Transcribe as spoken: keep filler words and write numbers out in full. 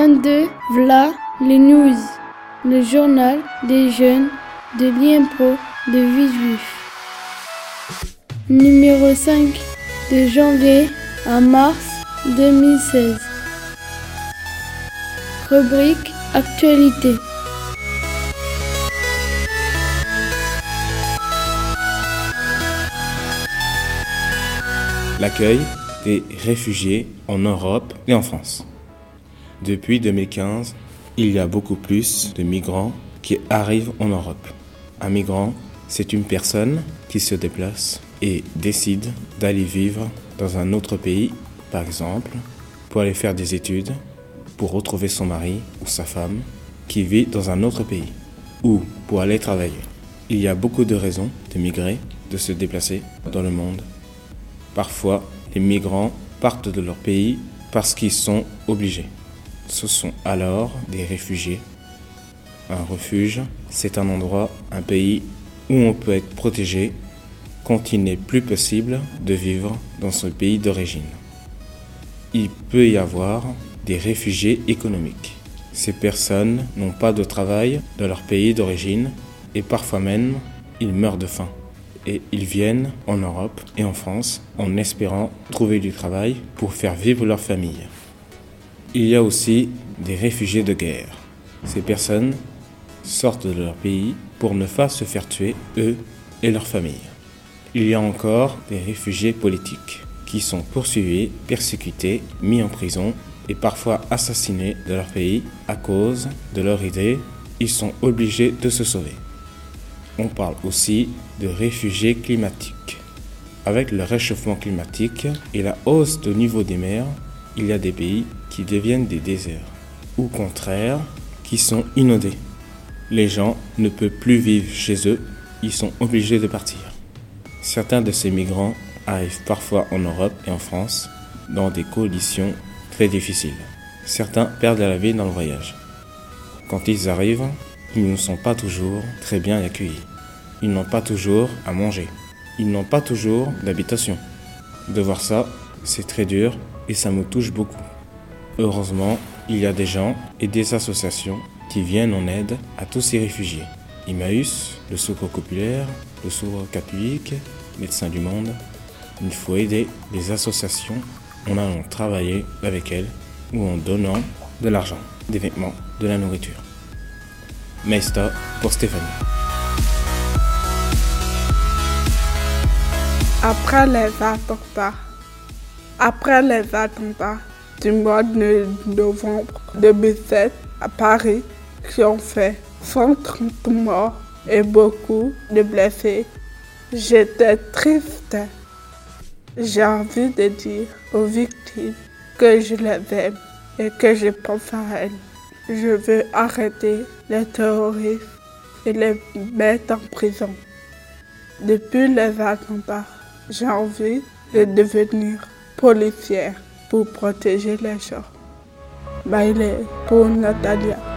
vingt-deux, V'là les news, le journal des jeunes de l'Impro de Villejuif. Numéro cinq, de janvier à mars deux mille seize. Rubrique Actualité. L'accueil des réfugiés en Europe et en France. Depuis deux mille quinze, il y a beaucoup plus de migrants qui arrivent en Europe. Un migrant, c'est une personne qui se déplace et décide d'aller vivre dans un autre pays, par exemple, pour aller faire des études, pour retrouver son mari ou sa femme qui vit dans un autre pays, ou pour aller travailler. Il y a beaucoup de raisons de migrer, de se déplacer dans le monde. Parfois, les migrants partent de leur pays parce qu'ils sont obligés. Ce sont alors des réfugiés. Un refuge, c'est un endroit, un pays où on peut être protégé quand il n'est plus possible de vivre dans son pays d'origine. Il peut y avoir des réfugiés économiques. Ces personnes n'ont pas de travail dans leur pays d'origine et parfois même, ils meurent de faim. Et ils viennent en Europe et en France en espérant trouver du travail pour faire vivre leur famille. Il y a aussi des réfugiés de guerre. Ces personnes sortent de leur pays pour ne pas se faire tuer, eux et leur famille. Il y a encore des réfugiés politiques qui sont poursuivis, persécutés, mis en prison et parfois assassinés de leur pays à cause de leur idée. Ils sont obligés de se sauver. On parle aussi de réfugiés climatiques. Avec le réchauffement climatique et la hausse du niveau des mers, il y a des pays qui deviennent des déserts, ou au contraire, qui sont inondés. Les gens ne peuvent plus vivre chez eux, ils sont obligés de partir. Certains de ces migrants arrivent parfois en Europe et en France dans des conditions très difficiles. Certains perdent la vie dans le voyage. Quand ils arrivent, ils ne sont pas toujours très bien accueillis. Ils n'ont pas toujours à manger. Ils n'ont pas toujours d'habitation. De voir ça, c'est très dur et ça me touche beaucoup. Heureusement, il y a des gens et des associations qui viennent en aide à tous ces réfugiés. Emmaüs, le Secours populaire, le Secours catholique, Médecins du Monde. Il faut aider les associations en allant travailler avec elles ou en donnant de l'argent, des vêtements, de la nourriture. Meista pour Stéphanie. Après les attentats, après les attentats du mois de novembre deux mille sept à Paris, qui ont fait cent trente morts et beaucoup de blessés, j'étais triste. J'ai envie de dire aux victimes que je les aime et que je pense à elles. Je veux arrêter les terroristes et les mettre en prison. Depuis les attentats, j'ai envie de devenir policière pour protéger les gens. Bye pour Natalia.